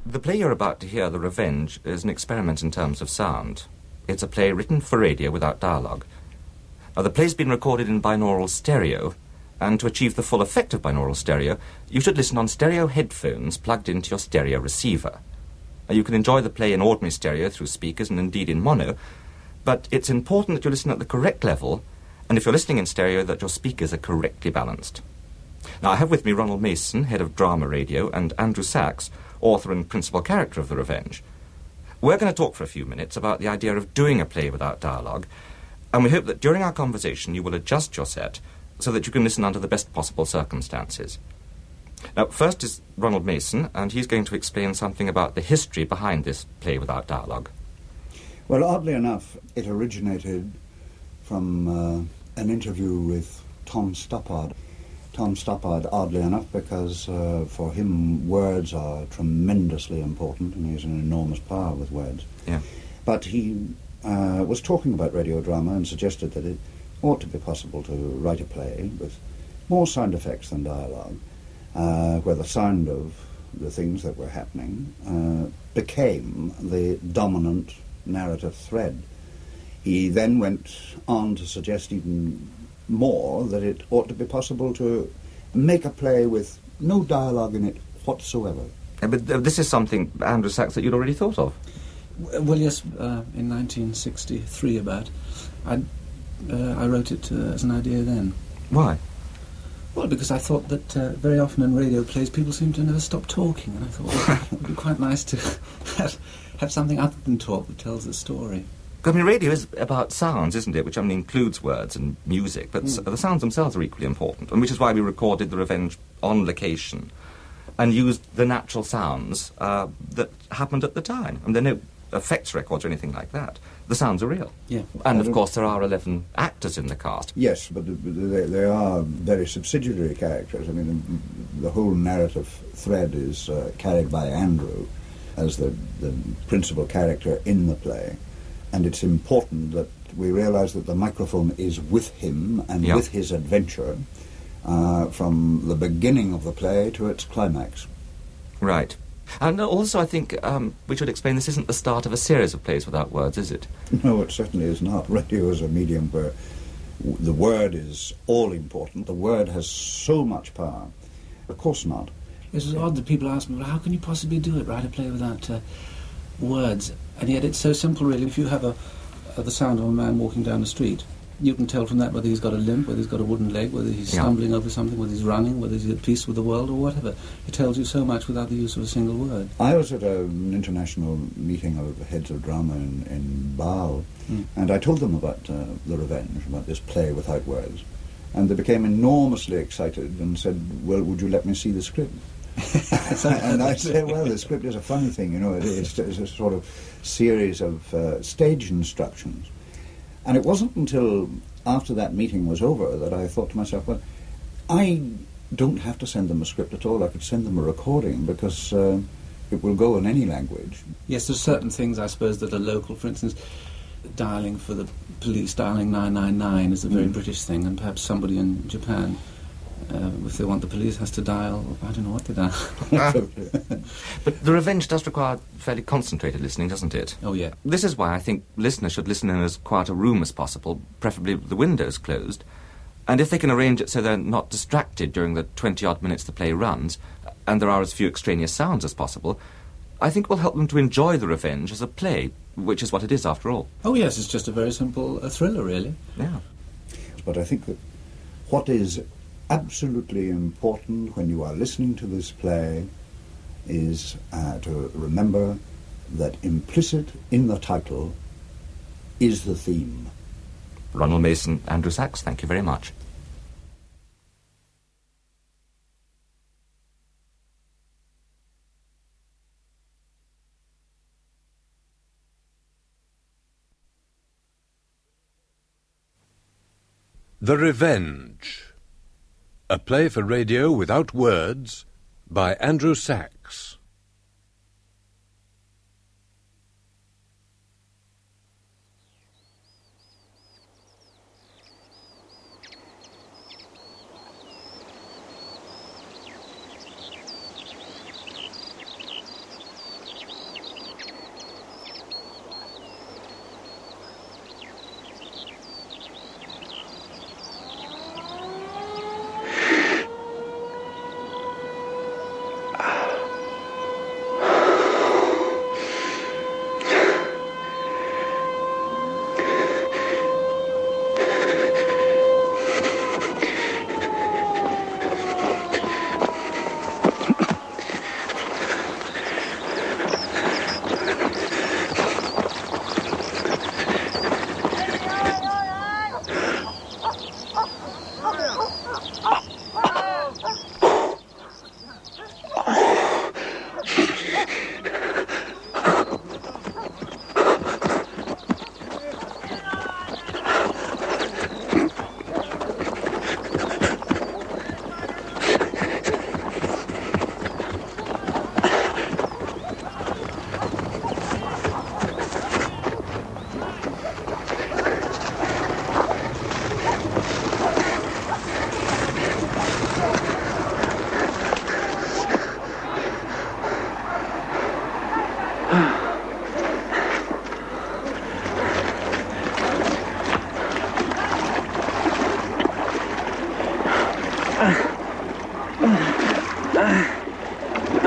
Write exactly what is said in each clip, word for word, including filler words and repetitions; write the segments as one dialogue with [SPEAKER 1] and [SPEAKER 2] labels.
[SPEAKER 1] The play you're about to hear, The Revenge, is an experiment in terms of sound. It's a play written for radio without dialogue. Now, the play's been recorded in binaural stereo, and to achieve the full effect of binaural stereo, you should listen on stereo headphones plugged into your stereo receiver. Now, you can enjoy the play in ordinary stereo through speakers and indeed in mono, but it's important that you listen at the correct level, and if you're listening in stereo, that your speakers are correctly balanced. Now, I have with me Ronald Mason, head of drama radio, and Andrew Sachs, author and principal character of The Revenge. We're going to talk for a few minutes about the idea of doing a play without dialogue, and we hope that during our conversation you will adjust your set so that you can listen under the best possible circumstances. Now, first is Ronald Mason, and he's going to explain something about the history behind this play without dialogue.
[SPEAKER 2] Well, oddly enough, it originated from uh, an interview with Tom Stoppard. Tom Stoppard, oddly enough, because uh, for him words are tremendously important, and he has an enormous power with words.
[SPEAKER 1] Yeah.
[SPEAKER 2] But he uh, was talking about radio drama and suggested that it ought to be possible to write a play with more sound effects than dialogue, uh, where the sound of the things that were happening uh, became the dominant narrative thread. He then went on to suggest even more that it ought to be possible to make a play with no dialogue in it whatsoever.
[SPEAKER 1] Uh, but uh, this is something, Andrew Sachs, that you'd already thought of.
[SPEAKER 3] Well, yes, uh, in nineteen sixty-three about. I, uh, I wrote it uh, as an idea then.
[SPEAKER 1] Why?
[SPEAKER 3] Well, because I thought that uh, very often in radio plays people seem to never stop talking, and I thought, well, it would be quite nice to have, have something other than talk that tells the story.
[SPEAKER 1] I mean, radio is about sounds, isn't it? Which, I mean, includes words and music, but mm. the sounds themselves are equally important, and which is why we recorded The Revenge on location and used the natural sounds uh, that happened at the time. And there are no effects records or anything like that. The sounds are real.
[SPEAKER 3] Yeah.
[SPEAKER 1] And, of course, there are eleven actors in the cast.
[SPEAKER 2] Yes, but they, they are very subsidiary characters. I mean, the whole narrative thread is uh, carried by Andrew as the, the principal character in the play. And it's important that we realise that the microphone is with him and
[SPEAKER 1] yep.
[SPEAKER 2] with his adventure uh, from the beginning of the play to its climax.
[SPEAKER 1] Right. And also, I think um, we should explain this isn't the start of a series of plays without words, is it?
[SPEAKER 2] No, it certainly is not. Radio is a medium where w- the word is all important. The word has so much power. Of course not.
[SPEAKER 3] It's odd that people ask me, well, how can you possibly do it, write a play without uh, words? And yet it's so simple, really. If you have a, uh, the sound of a man walking down the street, you can tell from that whether he's got a limp, whether he's got a wooden leg, whether he's
[SPEAKER 1] yeah.
[SPEAKER 3] stumbling over something, whether he's running, whether he's at peace with the world or whatever. It tells you so much without the use of a single word.
[SPEAKER 2] I was at a, an international meeting of heads of drama in, in Basel, mm. and I told them about uh, The Revenge, about this play without words. And they became enormously excited and said, well, would you let me see the script? And I said, well, the script is a funny thing, you know, it, it's, it's a sort of series of uh, stage instructions. And it wasn't until after that meeting was over that I thought to myself, well, I don't have to send them a script at all. I could send them a recording because uh, it will go in any language.
[SPEAKER 3] Yes, there's certain things, I suppose, that are local. For instance, dialing for the police, dialing nine nine nine is a very mm. British thing, and perhaps somebody in Japan, uh, if they want the police, has to dial, I don't know what they dial.
[SPEAKER 1] But The Revenge does require fairly concentrated listening, doesn't it?
[SPEAKER 3] Oh, yeah.
[SPEAKER 1] This is why I think listeners should listen in as quiet a room as possible, preferably with the windows closed. And if they can arrange it so they're not distracted during the twenty-odd minutes the play runs, and there are as few extraneous sounds as possible, I think it will help them to enjoy The Revenge as a play, which is what it is after all.
[SPEAKER 3] Oh, yes, it's just a very simple uh, thriller, really.
[SPEAKER 1] Yeah.
[SPEAKER 2] But I think that what is absolutely important when you are listening to this play is uh, to remember that implicit in the title is the theme.
[SPEAKER 1] Ronald Mason, Andrew Sachs, thank you very much.
[SPEAKER 4] The Revenge, a play for radio without words by Andrew Sachs.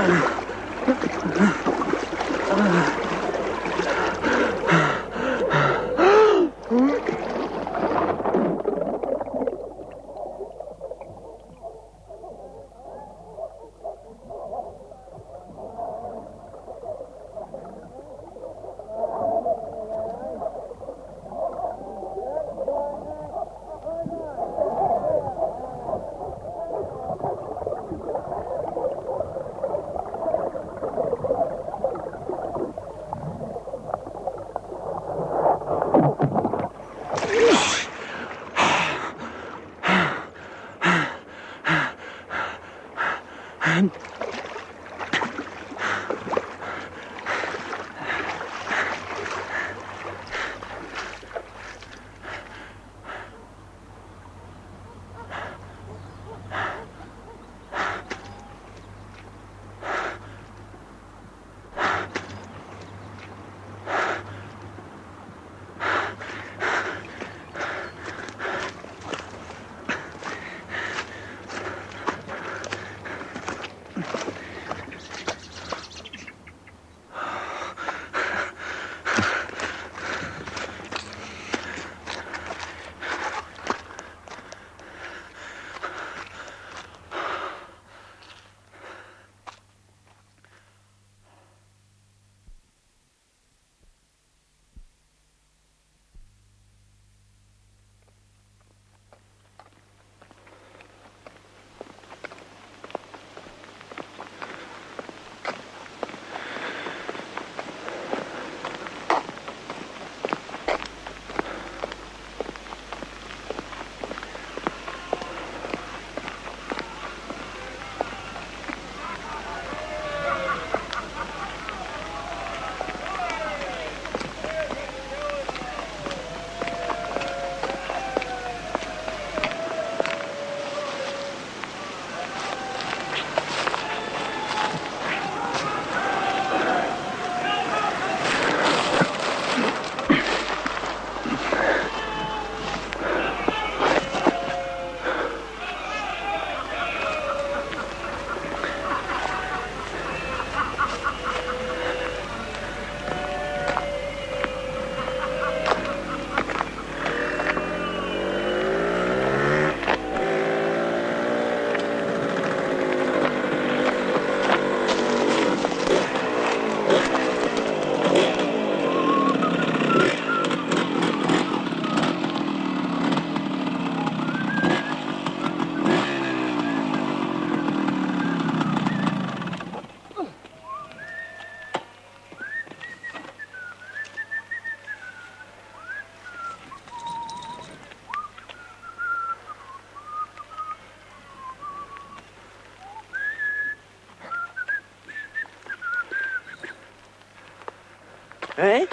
[SPEAKER 5] Eh?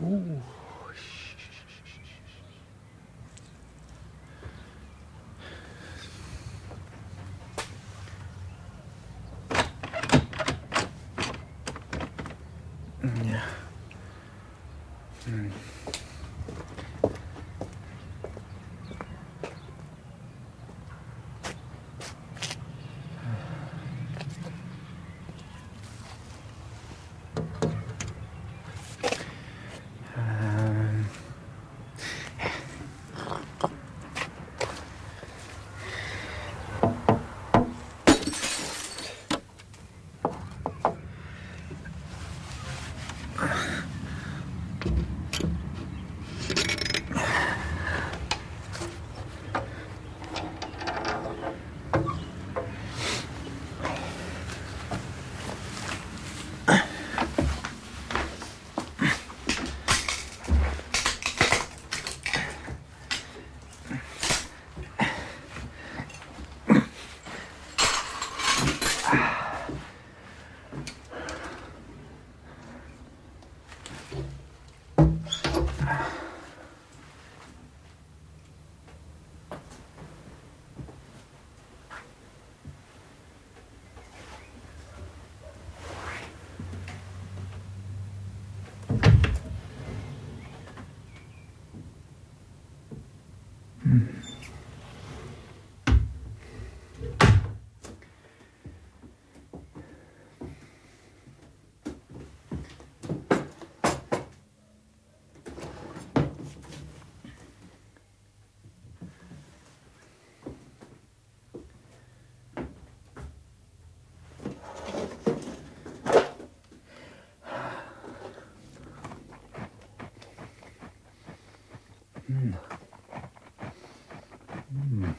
[SPEAKER 3] Ooh. Yeah. Mm. Um. Mm. Mm.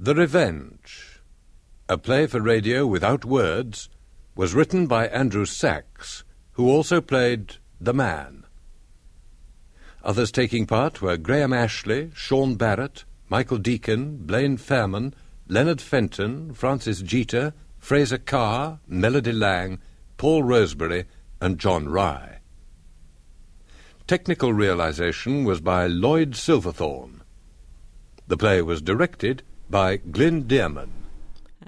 [SPEAKER 4] The Revenge, a play for radio without words, was written by Andrew Sachs, who also played the man. Others taking part were Graham Ashley, Sean Barrett, Michael Deacon, Blaine Fairman, Leonard Fenton, Francis Jeter, Fraser Carr, Melody Lang, Paul Rosebery, and John Rye. Technical realization was by Lloyd Silverthorne. The play was directed by Glyn Dearman.